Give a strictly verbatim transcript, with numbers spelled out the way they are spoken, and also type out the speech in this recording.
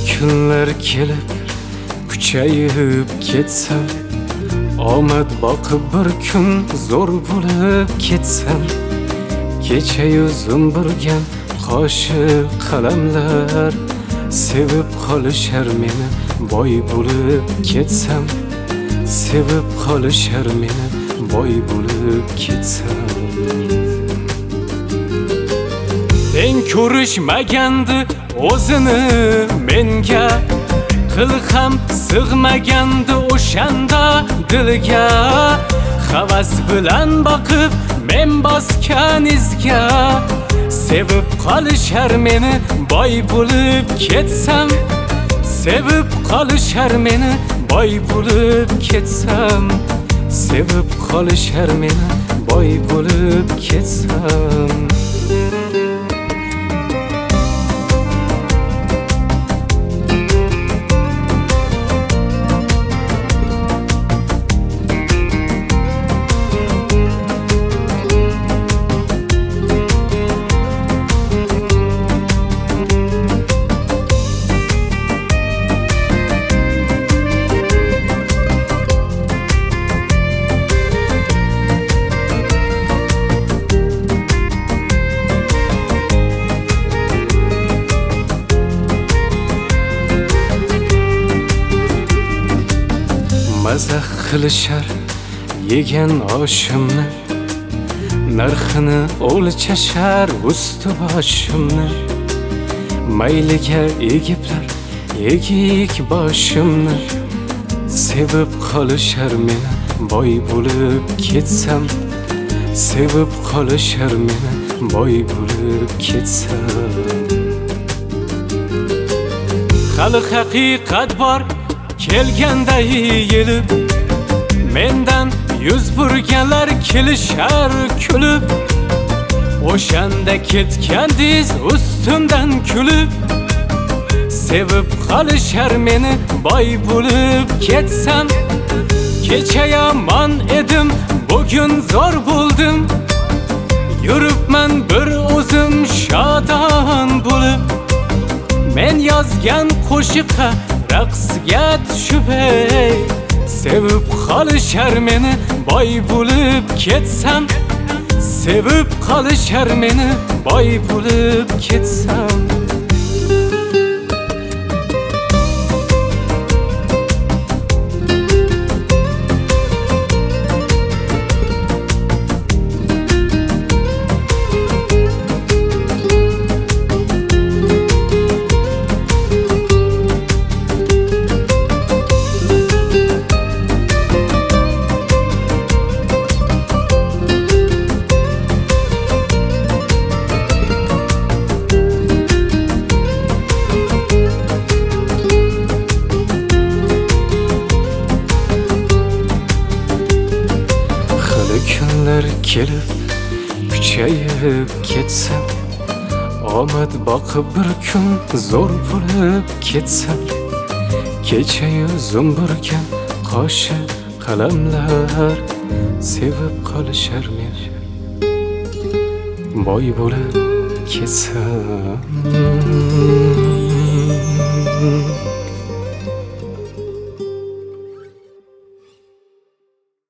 kunlar kelib kuchayib ketsam, omad boqib bir kun zo'r bo'lib ketsam, kechayu zumburgan qoshiq qalamlar sevib qolishar meni boy bo'lib ketsam, sevib qolishar meni boy bo'lib ketsam. Teng ko'rishmagandi o'zini menga, qil ham sig'magandi o'shanda dilga. Havas bilan boqib men bosgan izga, sevib qolishar meni boy bo'lib ketsam, sevib qolishar meni boy bo'lib ketsam, sevib qolishar meni boy bo'lib ketsam. Maza qilishar yegan oshimni, narxini o'lchashar usti boshimni. Mayliga egiblar egik boshimni, sevib qolishar meni boy bo'lib ketsam, sevib qolishar meni boy bo'lib ketsam. Hali haqiqat bor kelganday yelib, mendan yuz burganlar kelishar kulib. O'shanda ketgandiz ustimdan kulib, sevib qolishar meni boy bo'lib ketsam. Kecha yomon edim, bugun zo'r bo'ldim, yuribman bir o'zim shodon bo'lib. Men yozgan qo'shiqqa raqsga tushib, ey sevib qolishar meni boy bo'lib ketsam, sevib qolishar meni boy bo'lib ketsam. Kunlar kelib kuchayib ketsam, omad boqib bir kun zo'r bo'lib ketsam, kechayu zumburgan qoshiq qalamlar sevib qolishar meni boy bo'lib ketsam.